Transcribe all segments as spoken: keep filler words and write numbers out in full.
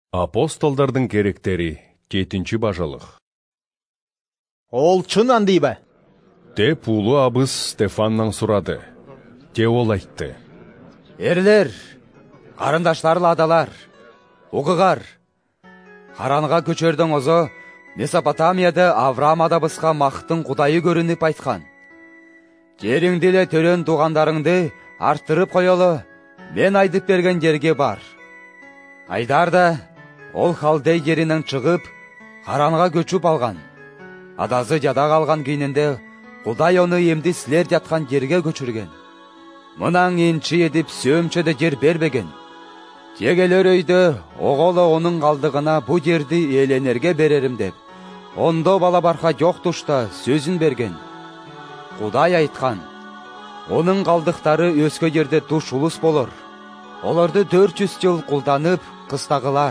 Апостолдардың керектери жетинчи бажылык. Ол чын андыйбы? Деп улуу абыз Стефаннан сурады. Те ол айтты. Эрлер, карындаштарлы адалар, угугар. Харанга көчөрдөн озо Месопотамияда Авраам адабызга мактын Кудайы көрүнүп айткан. Жериңди эле төрөн туугандарыңды арттырып коелу, мен айдып берген жерге бар. Айдарда ол Халдей жеринен чыгып, Харанга көчүп алган. Адазы жада калган кийининде Кудай ону эмди силер жаткан жерге көчүргөн. Мынан энчи едип сөмчөдө жер бербеген. Тегелер өйдө оголо онун калдыгына бу жерди ээленерге берерим деп, ондо бала барка жок тушта сөзүн берген. Кудай айткан, онун калдыктары өскө жерде туш улус болор. Олорду төрт жүз жыл кулданып, кыстагылар.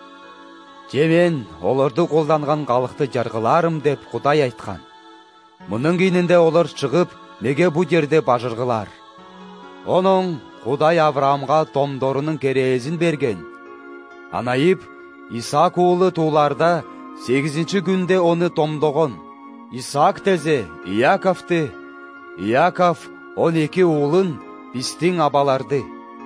Же мен олорду колданган калыкты жаргыларым деп Кудай айткан. Мунун кийининде олор чыгып, неге бу жерде бажыргылар. Онун Кудай Авраамга томдорунун кереезин берген. Анайып, Исаак уулу тууларда сегизинчи күндө оны томдогон. Исаак тезе Иаковду, Иаков он эки уулун, биздин абаларды.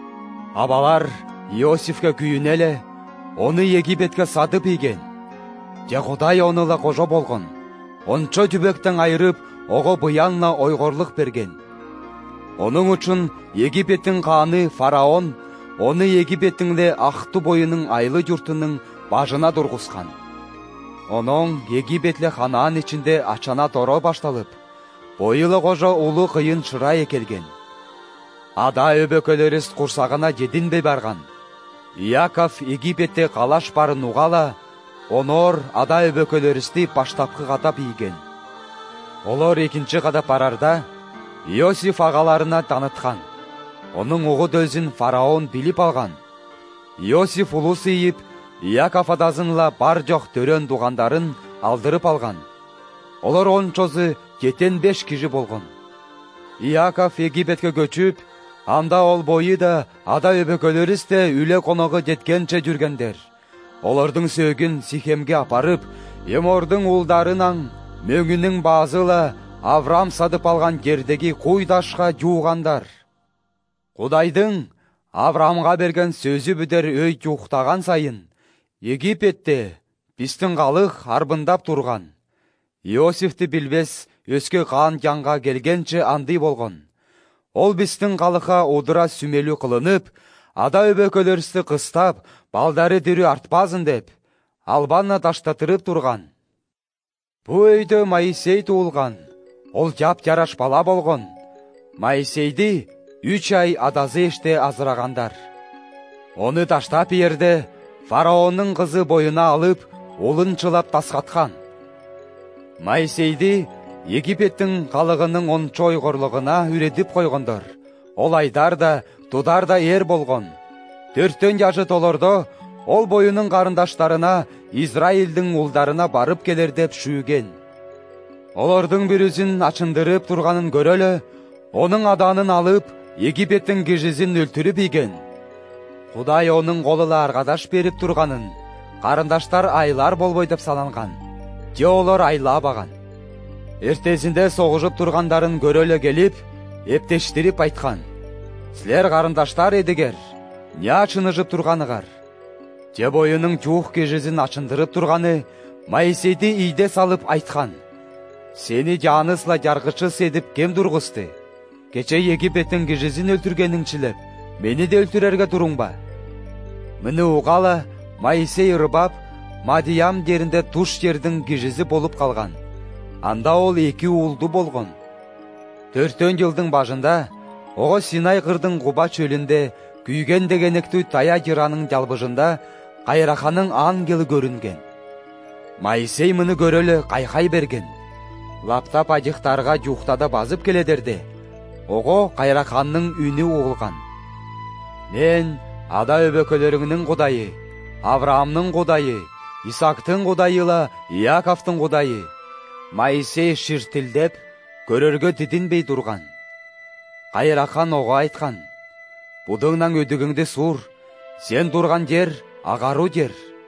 Абалар Иосифке күйүнө эле, оны Египетке сатып ийген. Же Кудай онула кожо болгон. Ончо түбөктөн айырып, ого буянна ойгорлук берген. Onun үчүн Египеттин хааны Фараон, оны Египеттин эле Акту боюнун айлы журтунун бажына тургузган. Онун Египетле Ханаан ичинде ачана торо башталып, боюлу кожо улуу кыйын чыра экелген. Ада өбөкөлөрүс курсагына жетинбей барган. Иаков Египетте калаш барын угала, онор ада өбөкөлөрүстү баштапкы катап ийген. Олор экинчи кадап барарда Иосиф агаларына таныткан. Онун угу дөзүн Фараон билип алган. Иосиф улус ийип, Иаков адазынла бар жок төрөн туугандарын алдырып алган. Олор ончозу жетен беш киши болгон. Иаков Египетке көчүп, анда ол бою да ада өбөкөлөрүс да үлө коного жеткенче жүргендер. Олордун сөөгүн Сихемге апарып, Эмордун уулдарынан мөңүнүн баазыла Авраам садып алган жердеги куйдашка жуугандар. Кудайдын Авраамга берген сөзү бүдер өй жуктаган сайын, Египетте биздин калык арбындап турган. Иосифти билбес өскө каан жанга келгенче андый болгон. Ол биздин калыкка удура сүмөлүү кылынып, ада өбөкөлөрүстү кыстап, балдары дирүү артпазын деп, албанна таштатырып турган. Бу өйдө Моисей туулган. Ол жап жараш бала болгон. Моисейди үч ай адазы эште азырагандар. Оны таштап ийерде Фараонун кызы боюна алып, улун чылап таскаткан. Моисейди Египеттин калыгынын ончо ойгорлугуна үйрөтүп койгондор. Ол айдар да, тудар да эр болгон. Төрттөн жашы толордо ол боюнун карындаштарына, Израилдин улдарына барып келер деп шүүген. Олордун бирүзүн ачындырып турганын көрөлө, онун аданын алып, Египеттин кишисин өлтүрүп ийген. Кудай онун колуна аргадаш берип турганын карындаштар айлар болбой деп саланган. Же олор айлабаган. Эртесинде согушуп тургандарын көрөлө келип, эптештирип айткан. Силер карындаштар эдигер, не ачынышып турганыгар? Же боюнун жуук кишисин ачындырып турганы Моисейди ийде салып айткан. Сени жанысла жаргычы седип кем тургузду? Кече Египеттин кишисин өлтүргениңчилеп, мени де өлтүрөргө туруңба? Муну угала Моисей ырбап, Мадиям жеринде туш жердин кишиси болуп калган. Анда ол эки уулду болгон. Төртөн жылдын башында ого Синай кырдын Куба чөлүндө күйгөн дегенектүү тая жыранын жалбыжында Кайраханын ангели көрүнген. Моисей муну көрөлө кайкай берген. Лаптап ажыктарга жуктада базып келедерде, ого Кайраханын үнү угулган. Мен ада өбөкөлөрүңнүн Кудайы, Авраамдын Кудайы, Исаактын Кудайыла, Иаковдун Кудайы. Моисей ширтилдеп, көрөргө титинбей турган. Кайрахан ого айткан. Будуңнан өдүгүңдү сур, сен турган жер агаруу жер.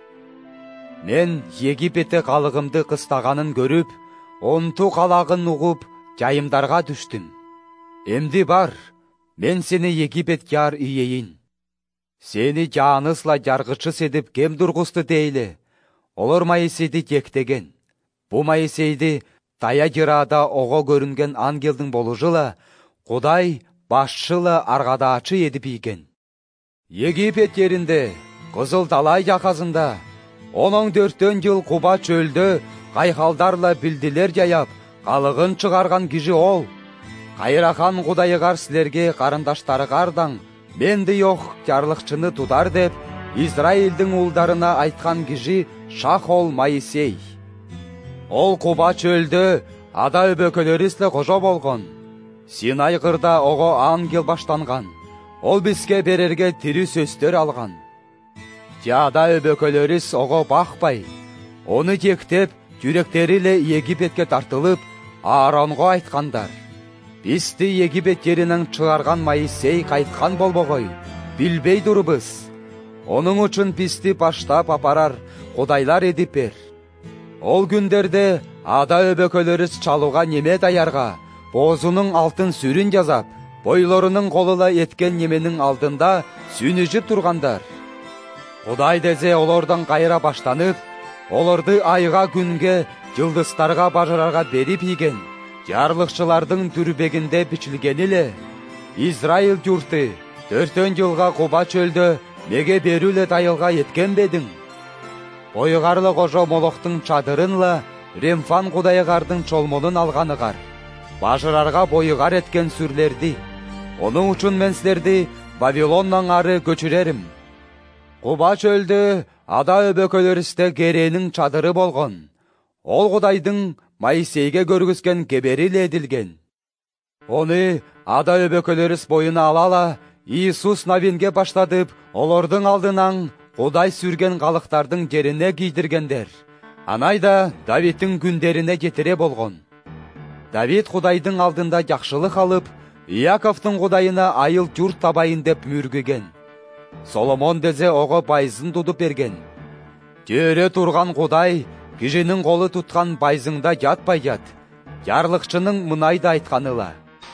Мен Египетте қалығымды қыстағанын көріп, онту қалағын ұғып, жайымдарға түштім. Эмди бар, мен сені Египетке ар үйейін. Сені жанысла жарғычы седіп кем дұрғысты дейлі. Олар Моисейді тектеген. Бұ Моисейді тая жырада оға көрінген ангелдің болужыла, Құдай башшылы арғадачы едіп иген. Египет ерінде, Қызыл Далай жақазында, оның дөрттен жыл Құба чөлді, қайқалдарла білділер жаяп, қалығын шығарған кижі ол. Қайрахан Құдайығар сілерге қарындаштары қардан, менді йоқ жарлықшыны тудар деп, Израилдің ұлдарына айтқан кижі Шах ол Моисей. Ол Құба чөлді ада өбөкөлерісті қожа болған. Синай қырда оғы ангел баштанған. Ол бізге берерге тірі сөстер алған. Жада өбөкөлеріс оғы бақпай. Оны тектеп, жүректерілі Египетке тартылып, Ааронға айтқандар. Бізді Египет жерінің шығарған Моисей қайтқан болбоғой. Білбей дұрыбыз. Оның үшін бізді баштап апарар Құдайлар едіп бер. Ол күндерде ада өбөкөлеріс чалуға неме даярға, бозының алтын сүрін жазап, бойларының қолыла еткен неменің алдында сүнүжіп тұрғандар. Құдай дезе олардан қайра баштанып, оларды айға күнге, жылдыстарға бажырарға беріп иген, жарлықшылардың түрбегінде бичілгенілі. Израил жұрты, төртөн жылға Құба чөлді, меге берулі дайылға еткен бедің. Ойғарлы қожа Молоқтың чадырынла, Ремфан Құдайығардың чолмонын алғанығар. Бажырарға бойығар еткен сүрлерді. Оның үшін мен сілерді Вавилоннан ары көчірерім. Құба чөлді ада өбөкөлерісті керенің чадыры болған. Ол Құдайдың Моисейге көргізген кеберіл еділген. Оны ада өбөкөлеріс бойына алала, Иисус Навинге баштадып, олардың алдынан Құдай сүрген қалықтардың жеріне кийдіргендер. Анайда Давидтің күндеріне жетіре болған. Давид Құдайдың алдында жақшылық алып, Иаковтың Құдайына айыл жұрт табайын деп мүргіген. Соломон дезе оғы байзын тудып берген. Жөре тұрған Құдай, кижінің қолы тұтқан байзыңда жатпай жат. Ярлықшының мұнайды айтқаныла.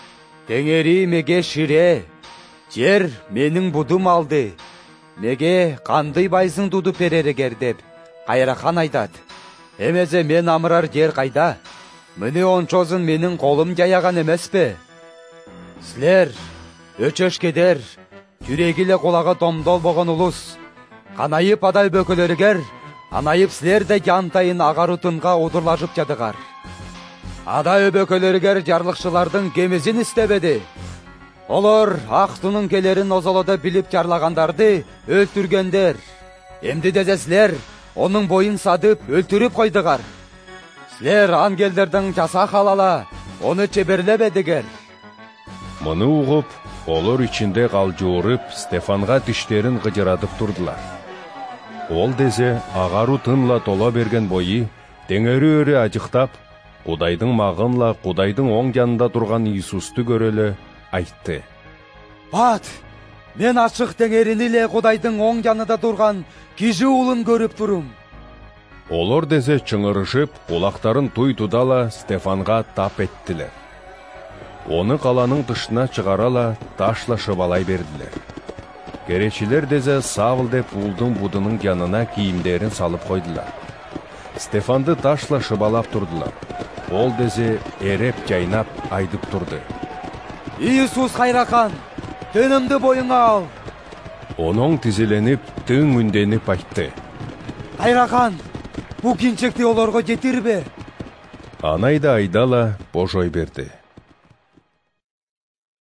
Теңері меге шире, жер менің будым алды. Меге қандай байзың тудып беререгер деп, қайрахан айтат. Емезе мен амырар жер қайда? Міне ончозын менің қолым жаяған емес пе? Сілер, өчөш кедер, жүрегілі қолаға домдол боған ұлыс. Қанайып адай бөкілерігер, анайып сілер де жантайын ағарутынға удырлажып жадығар. Адай бөкілерігер жарлықшылардың кемізін істебеді. Олар ақтының келерін озалада біліп жарлағандарды өлтіргендер. Емді дезе сілер, оның бойын садып өлтіріп қойдығар. Сілер ангелдердің жаса қалала, оны чеберлебедігер. Мұны ұғып, олар içinde қалжуырып, Стефанға тіштерін ғыжырадып тұрдылар. Ол дезе ағару тынла тола берген бойы, теңері өрі ажықтап, Құдайдың мағынла Құдайдың оң жанында тұрған Иисусты көрелі айтты. Бат, мен ашық теңерініле Құдайдың оң жанында тұрған кижі ұлын көріп тұрым. Олар дезе чыңырышып, құлақтарын туй тудала Стефанға тап еттілер. Оны қаланың тышына шығарала ташла шыбалай берділер. Керечілер дезе Савыл деп ұлдың будының жанына киімдерін салып қойдылар. Стефанды ташла шыбалап тұрдылар. Ол дезе ереп жайнап айдып тұрды. Иисус қайрақан, төнімді бойыңа ал. Оның тізеленіп, түн үнденіп айтты. Қайрақан, бұл кеншекті оларға жетір бе? Анайда айдала божой берді.